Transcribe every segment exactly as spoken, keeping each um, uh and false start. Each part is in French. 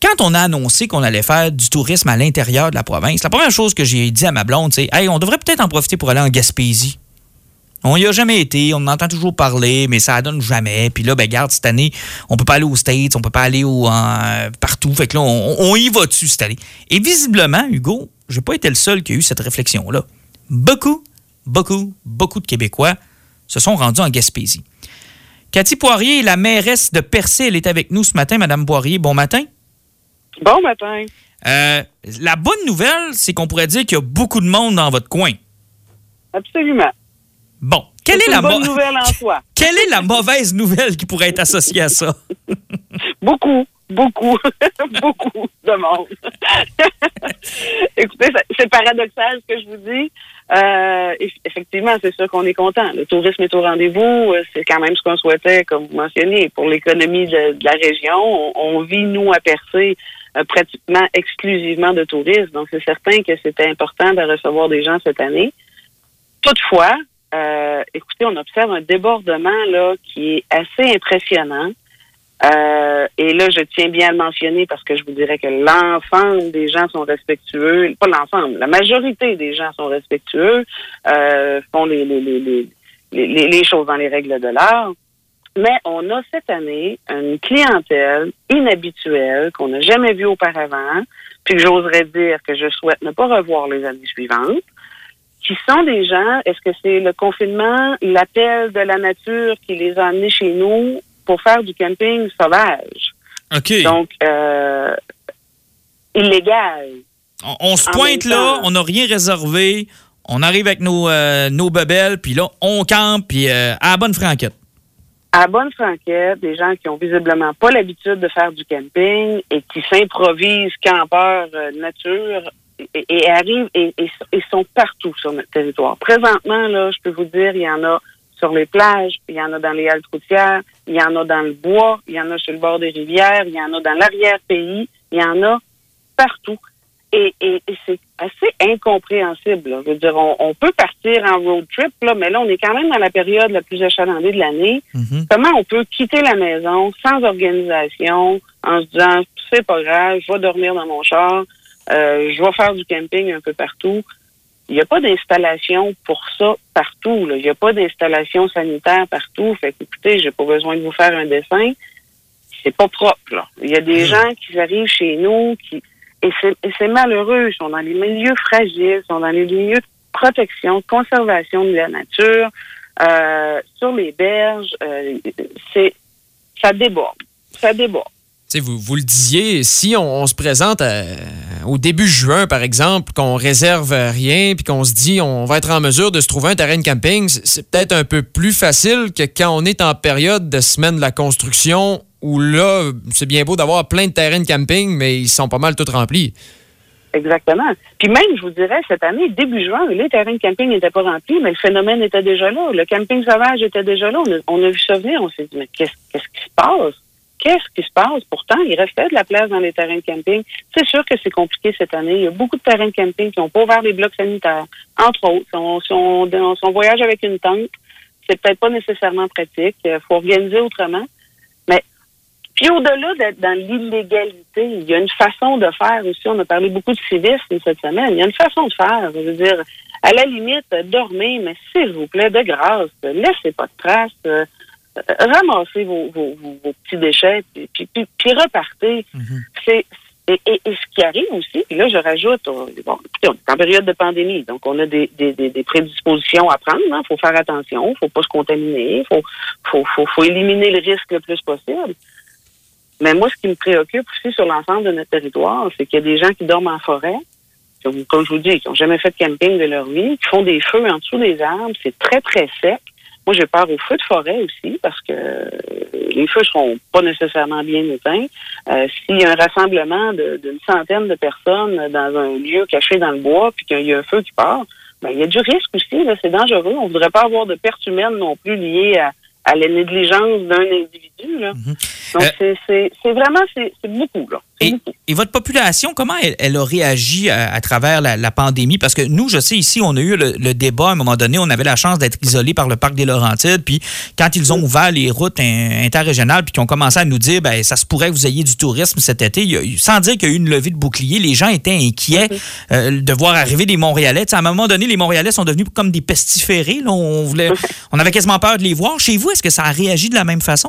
quand on a annoncé qu'on allait faire du tourisme à l'intérieur de la province, la première chose que j'ai dit à ma blonde, c'est « Hey, on devrait peut-être en profiter pour aller en Gaspésie. » On y a jamais été, on en entend toujours parler, mais ça ne donne jamais. Puis là, ben garde, cette année, on peut pas aller aux States, on peut pas aller au, en, partout. Fait que là, on, on y va dessus cette année. Et visiblement, Hugo, j'ai pas été le seul qui a eu cette réflexion-là. Beaucoup, beaucoup, beaucoup de Québécois se sont rendus en Gaspésie. Cathy Poirier, la mairesse de Percé, elle est avec nous ce matin. Madame Poirier, bon matin. Bon matin. Euh, la bonne nouvelle, c'est qu'on pourrait dire qu'il y a beaucoup de monde dans votre coin. Absolument. Bon, quelle c'est est la une bonne mo- nouvelle en soi. Quelle est la mauvaise nouvelle qui pourrait être associée à ça? Beaucoup, beaucoup, beaucoup de monde. Écoutez, c'est paradoxal ce que je vous dis. Euh, effectivement, c'est sûr qu'on est content. Le tourisme est au rendez-vous. C'est quand même ce qu'on souhaitait, comme vous mentionnez, pour l'économie de, de la région. On, on vit, nous, à Percé, euh, pratiquement exclusivement de touristes. Donc, c'est certain que c'était important de recevoir des gens cette année. Toutefois, Euh, écoutez, on observe un débordement là qui est assez impressionnant. Euh, et là, je tiens bien à le mentionner parce que je vous dirais que l'ensemble des gens sont respectueux. Pas l'ensemble, la majorité des gens sont respectueux, euh, font les, les, les, les, les, les choses dans les règles de l'art. Mais on a cette année une clientèle inhabituelle qu'on n'a jamais vue auparavant, puis que j'oserais dire que je souhaite ne pas revoir les années suivantes. Qui sont des gens, est-ce que c'est le confinement, l'appel de la nature qui les a amenés chez nous pour faire du camping sauvage? OK. Donc, euh, illégal. On, on se pointe là, on n'a rien réservé, on arrive avec nos, euh, nos bebelles, puis là, on campe, puis euh, à la bonne franquette. À la bonne franquette, des gens qui ont visiblement pas l'habitude de faire du camping et qui s'improvisent campeurs euh, nature, Et, et arrivent et, et, et sont partout sur notre territoire. Présentement, là, je peux vous dire, il y en a sur les plages, il y en a dans les haltes routières, il y en a dans le bois, il y en a sur le bord des rivières, il y en a dans l'arrière-pays, il y en a partout. Et, et, et c'est assez incompréhensible. Là. Je veux dire, on, on peut partir en road trip, là, mais là, on est quand même dans la période la plus achalandée de l'année. Mm-hmm. Comment on peut quitter la maison sans organisation, en se disant, c'est pas grave, je vais dormir dans mon char, Euh, je vais faire du camping un peu partout. Il n'y a pas d'installation pour ça partout. Là. Il n'y a pas d'installation sanitaire partout. Fait que, écoutez, j'ai pas besoin de vous faire un dessin. C'est pas propre, là. Il y a des mmh. gens qui arrivent chez nous qui et c'est, et c'est malheureux. Ils sont dans les milieux fragiles, ils sont dans les milieux de protection, de conservation de la nature, euh, sur les berges. Euh, c'est ça déborde. Ça déborde. Vous, vous le disiez, si on, on se présente à, au début juin, par exemple, qu'on réserve rien puis qu'on se dit on va être en mesure de se trouver un terrain de camping, c'est, c'est peut-être un peu plus facile que quand on est en période de semaine de la construction où là, c'est bien beau d'avoir plein de terrains de camping, mais ils sont pas mal tous remplis. Exactement. Puis même, je vous dirais, cette année, début juin, les terrains de camping n'étaient pas remplis, mais le phénomène était déjà là. Le camping sauvage était déjà là. On a, on a vu ça venir. On s'est dit, mais qu'est-ce, qu'est-ce qui se passe? Qu'est-ce qui se passe? Pourtant, il restait de la place dans les terrains de camping. C'est sûr que c'est compliqué cette année. Il y a beaucoup de terrains de camping qui n'ont pas ouvert les blocs sanitaires. Entre autres, si on, si on, si on voyage avec une tente, c'est peut-être pas nécessairement pratique. Il faut organiser autrement. Mais puis au-delà d'être dans l'illégalité, il y a une façon de faire aussi. On a parlé beaucoup de civisme cette semaine. Il y a une façon de faire. Je veux dire, à la limite, dormez, mais s'il vous plaît, de grâce, laissez pas de traces. Euh, ramassez vos, vos, vos, vos petits déchets, puis, puis, puis, puis repartez. Mm-hmm. C'est, et, et, et ce qui arrive aussi, puis là, je rajoute, on, bon, écoutez, on est en période de pandémie, donc on a des, des, des, des prédispositions à prendre. Il hein, faut faire attention, il faut pas se contaminer, il faut, faut, faut, faut éliminer le risque le plus possible. Mais moi, ce qui me préoccupe aussi sur l'ensemble de notre territoire, c'est qu'il y a des gens qui dorment en forêt, qui, comme je vous dis, qui n'ont jamais fait de camping de leur vie, qui font des feux en dessous des arbres, c'est très, très sec. Moi, j'ai peur aux feux de forêt aussi, parce que les feux seront pas nécessairement bien éteints. Euh, s'il y a un rassemblement de, d'une centaine de personnes dans un lieu caché dans le bois, puis qu'il y a un feu qui part, ben, il y a du risque aussi, là, c'est dangereux. On voudrait pas avoir de pertes humaines non plus liées à, à la négligence d'un individu, là. Mm-hmm. Donc, euh, c'est, c'est, c'est vraiment, c'est, c'est beaucoup, là. C'est et, beaucoup. Et votre population, comment elle, elle a réagi à, à travers la, la pandémie? Parce que nous, je sais, ici, on a eu le, le débat à un moment donné. On avait la chance d'être isolés par le parc des Laurentides. Puis quand ils ont ouvert les routes in, interrégionales puis qu'ils ont commencé à nous dire, ben ça se pourrait que vous ayez du tourisme cet été, il y a, sans dire qu'il y a eu une levée de bouclier, les gens étaient inquiets euh, de voir arriver des Montréalais. T'sais, à un moment donné, les Montréalais sont devenus comme des pestiférés. Là. On, voulait, on avait quasiment peur de les voir. Chez vous, est-ce que ça a réagi de la même façon?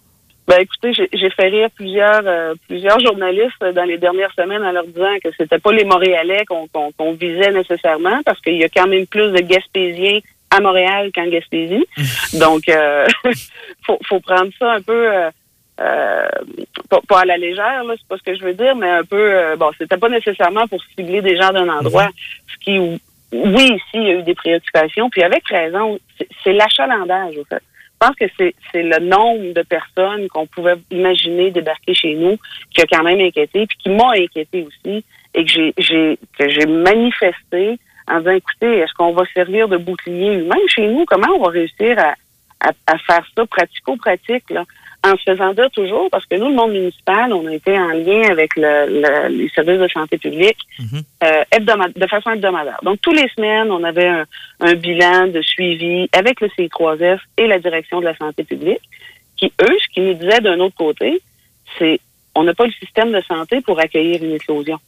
Ben écoutez, j'ai, j'ai fait rire plusieurs euh, plusieurs journalistes dans les dernières semaines en leur disant que c'était pas les Montréalais qu'on, qu'on, qu'on visait nécessairement, parce qu'il y a quand même plus de Gaspésiens à Montréal qu'en Gaspésie. Donc, euh, faut, faut prendre ça un peu, euh, euh, pas, pas à la légère, là, c'est pas ce que je veux dire, mais un peu, euh, bon, c'était pas nécessairement pour cibler des gens d'un endroit, ce qui, oui, ici, il y a eu des préoccupations, puis avec raison, c'est, c'est l'achalandage, au fait. Je pense que c'est, c'est le nombre de personnes qu'on pouvait imaginer débarquer chez nous qui a quand même inquiété, puis qui m'a inquiété aussi, et que j'ai, j'ai, que j'ai manifesté en disant, écoutez, est-ce qu'on va servir de bouclier humain chez nous? Comment on va réussir à, à, à faire ça pratico-pratique, là? En se faisant dire toujours, parce que nous, le monde municipal, on a été en lien avec le, le, les services de santé publique mm-hmm. euh, hebdomad- de façon hebdomadaire. Donc, tous les semaines, on avait un, un bilan de suivi avec le C I trois F et la direction de la santé publique, qui, eux, ce qu'ils nous disaient d'un autre côté, c'est on n'a pas le système de santé pour accueillir une éclosion.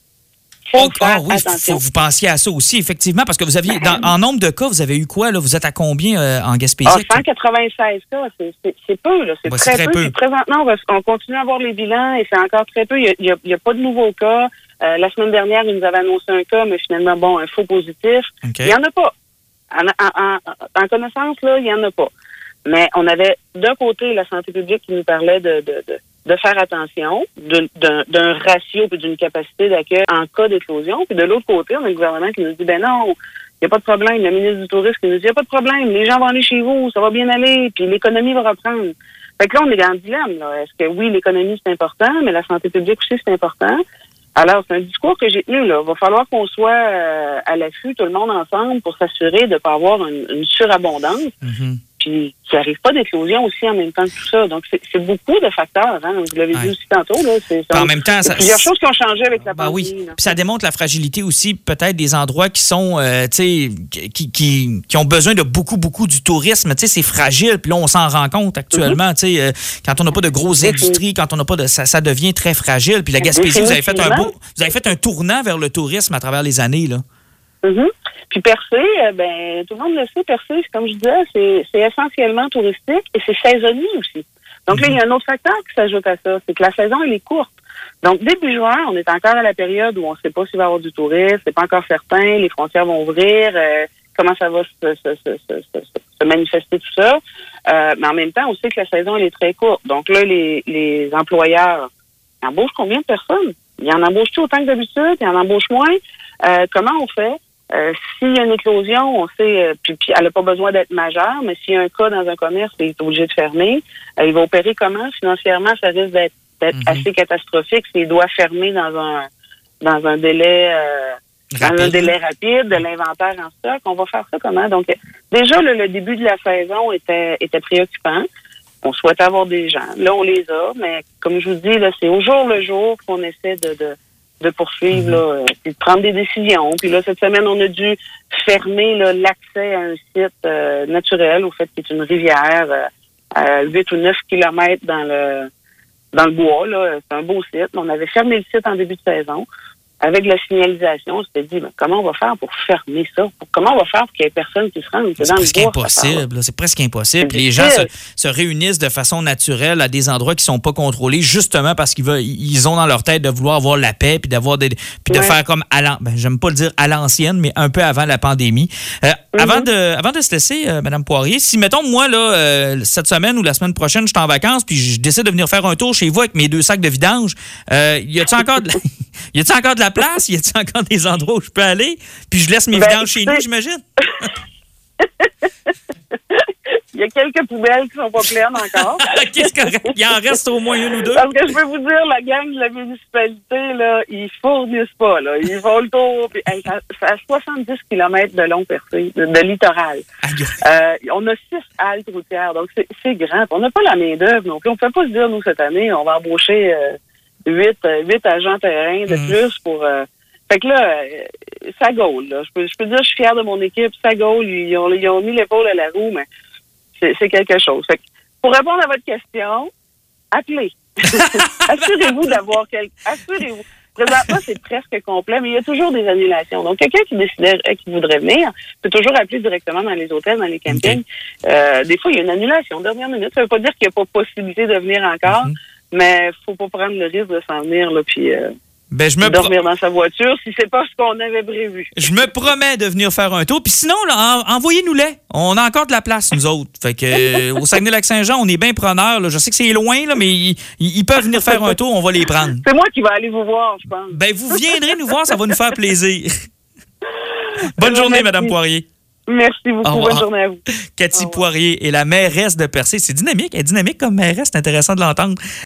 Faut oh, faire oh, oui, attention. Faut que vous pensiez à ça aussi, effectivement, parce que vous aviez, dans, en nombre de cas, vous avez eu quoi, là? Vous êtes à combien euh, en Gaspésie? Ah, cent quatre-vingt-seize cas, c'est, c'est, c'est peu, là. C'est, bah, très, c'est très peu. peu. Présentement, on, va, on continue à voir les bilans et c'est encore très peu. Il n'y a, a, a pas de nouveaux cas. Euh, la semaine dernière, ils nous avaient annoncé un cas, mais finalement, bon, un faux positif. Okay. Il n'y en a pas. En, en, en, en connaissance, là, il n'y en a pas. Mais on avait, d'un côté, la santé publique qui nous parlait de... de, de de faire attention de, d'un, d'un ratio et d'une capacité d'accueil en cas d'éclosion. Puis de l'autre côté, on a le gouvernement qui nous dit, ben non, il n'y a pas de problème. Le ministre du Tourisme qui nous dit, il n'y a pas de problème. Les gens vont aller chez vous, ça va bien aller, puis l'économie va reprendre. Fait que là, on est dans le dilemme, là. Est-ce que oui, l'économie, c'est important, mais la santé publique aussi, c'est important. Alors, c'est un discours que j'ai tenu, là. Il va falloir qu'on soit euh, à l'affût, tout le monde ensemble, pour s'assurer de ne pas avoir une, une surabondance. Mm-hmm. Puis qu'il n'arrive pas d'éclosion aussi en même temps que tout ça. Donc, c'est, c'est beaucoup de facteurs. Hein? Vous l'avez ouais. dit aussi tantôt. Là. C'est, c'est, en même temps, ça, plusieurs choses qui ont changé avec la ben pandémie. Oui. Puis ça démontre la fragilité aussi, peut-être, des endroits qui sont, euh, tu sais, qui, qui, qui ont besoin de beaucoup, beaucoup du tourisme. Tu sais, c'est fragile. Puis là, on s'en rend compte actuellement. Mm-hmm. Tu sais, euh, quand on n'a pas de grosses industries, quand on n'a pas de... Ça, ça devient très fragile. Puis la Gaspésie, vous avez fait un beau... Vous avez fait un tournant vers le tourisme à travers les années, là. Mm-hmm. Puis Percé, ben tout le monde le sait, Percé, comme je disais, c'est, c'est essentiellement touristique et c'est saisonnier aussi. Donc mm-hmm. là, il y a un autre facteur qui s'ajoute à ça, c'est que la saison, elle est courte. Donc, début juin, on est encore à la période où on ne sait pas s'il va y avoir du tourisme, c'est pas encore certain, les frontières vont ouvrir, euh, comment ça va se, se, se, se, se, se manifester, tout ça. Euh, mais en même temps, on sait que la saison, elle est très courte. Donc là, les, les employeurs embauchent combien de personnes? Ils en embauchent-tu autant que d'habitude? Ils en embauchent moins? Euh, comment on fait? Euh, s'il y a une éclosion, on sait, euh, puis, puis elle n'a pas besoin d'être majeure, mais s'il y a un cas dans un commerce, il est obligé de fermer. Euh, il va opérer comment? Financièrement, ça risque d'être, d'être mm-hmm. assez catastrophique s'il doit fermer dans un dans un délai euh, dans un délai rapide de l'inventaire en stock. On va faire ça comment? Donc, déjà, le, le début de la saison était était préoccupant. On souhaite avoir des gens. Là, on les a, mais comme je vous dis, là, c'est au jour le jour qu'on essaie de, de de poursuivre, là, puis de prendre des décisions. Puis là, cette semaine, on a dû fermer là, l'accès à un site euh, naturel, au fait, qui est une rivière euh, à huit ou neuf kilomètres dans le dans le bois. Là. C'est un beau site. On avait fermé le site en début de saison. Avec la signalisation, on s'était dit, ben, comment on va faire pour fermer ça? Pour, comment on va faire pour qu'il y ait personne qui se rende? C'est, c'est dans presque le bois, impossible. C'est presque impossible. C'est les gens se, se réunissent de façon naturelle à des endroits qui sont pas contrôlés, justement parce qu'ils veulent, ils ont dans leur tête de vouloir avoir la paix puis d'avoir des, puis de ouais. faire comme à l'an, ben, j'aime pas le dire à l'ancienne, mais un peu avant la pandémie. Euh, mm-hmm. Avant de, avant de se laisser, euh, Mme Poirier, si mettons moi là euh, cette semaine ou la semaine prochaine, je suis en vacances puis je décide de venir faire un tour chez vous avec mes deux sacs de vidange, euh, y a-t-il encore de la, y a-t-il encore de la place? Y a-t-il encore des endroits où je peux aller? Puis je laisse mes ben, vidanges chez nous, j'imagine? Il y a quelques poubelles qui sont pas pleines encore. Qu'est-ce que... Il en reste au moins une ou deux? Parce que je peux vous dire, la gang de la municipalité, là, ils fournissent pas, là. Ils font le tour. Puis, hey, ça, ça a soixante-dix kilomètres de long Percé, de, de littoral. Euh, on a six haltes routières, donc c'est, c'est grand. On n'a pas la main-d'œuvre non plus. On ne peut pas se dire, nous, cette année, on va embaucher... Euh, huit, huit agents terrain de Mm. plus pour... Euh, fait que là, euh, ça gaule, là. Je peux, je peux dire, je suis fière de mon équipe, ça gaule. Ils ont, ils ont mis l'épaule à la roue, mais c'est, c'est quelque chose. Fait que, pour répondre à votre question, appelez. Assurez-vous d'avoir quelque... Assurez-vous. Présentement, c'est presque complet, mais il y a toujours des annulations. Donc, quelqu'un qui déciderait, qui voudrait venir, peut toujours appeler directement dans les hôtels, dans les campings. Okay. Euh, des fois, il y a une annulation, dernière minute. Ça veut pas dire qu'il n'y a pas possibilité de venir encore, mm-hmm. mais faut pas prendre le risque de s'en venir, là, puis... Euh, Ben, je me dormir pro... dans sa voiture si c'est pas ce qu'on avait prévu. Je me promets de venir faire un tour. Puis sinon, là, en, envoyez-nous-les. On a encore de la place, nous autres. Fait que euh, au Saguenay-Lac-Saint-Jean, on est bien preneurs. Là. Je sais que c'est loin, là, mais ils, ils peuvent venir faire un tour. On va les prendre. C'est moi qui vais aller vous voir, je pense. Ben, vous viendrez nous voir. Ça va nous faire plaisir. Bonne journée, Mme Poirier. Merci beaucoup. Bonne journée à vous. Cathy Poirier est la mairesse de Percé. C'est dynamique. Elle est dynamique comme mairesse. C'est intéressant de l'entendre.